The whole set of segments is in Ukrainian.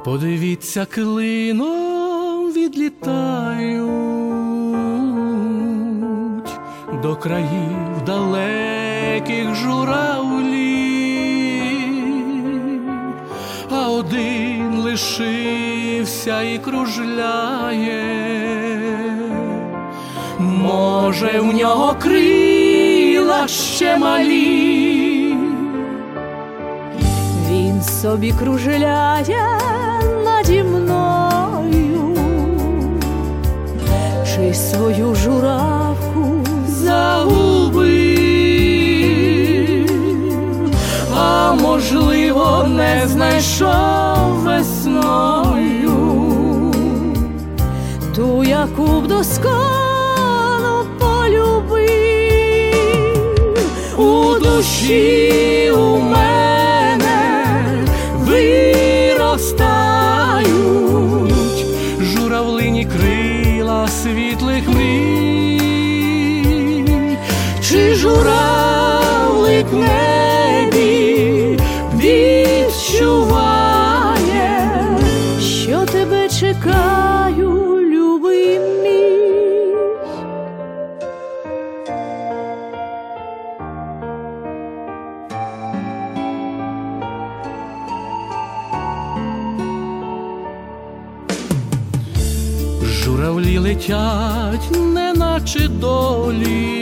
Подивіться, клином відлітають до країв далеких журавлі, а один лишився і кружляє. Може, в нього крила ще малі, він собі кружляє наді мною, чи свою журавку загубив, а можливо, не знайшов весною ту, яку б доскону полюбив. У душі у мене виростають журавлині крила світлих мрій. Чи журавлик в небі відчуває, що тебе чекаю, любий мій? Журавлі летять, неначе долі,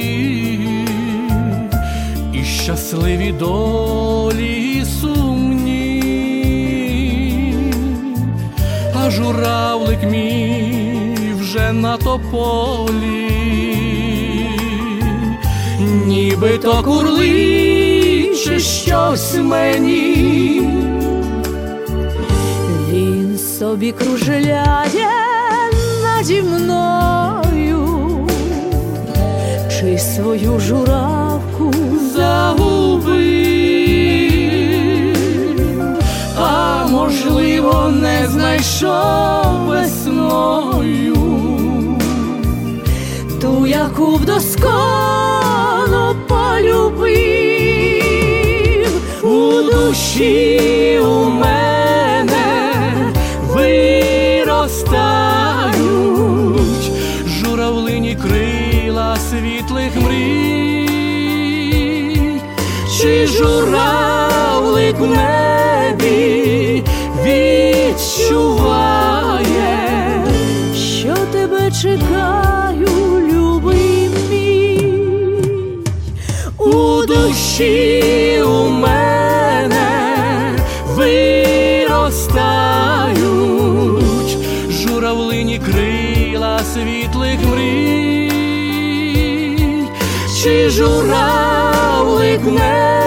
і щасливі долі, і сумні, а журавлик мій вже на тополі, нібито курличе щось мені. Він собі кружляє наді мною, чи свою журавку загубив, а можливо, не знайшов весною ту, яку б доскону полюбив. У душі у мене виростають журавлині крила світлих мрій. Чи журавлик в небі відчуває, що тебе чекаю, любий мій? у душі у мене виростають журавлині крила світлих мрій. Чи журавлик в небі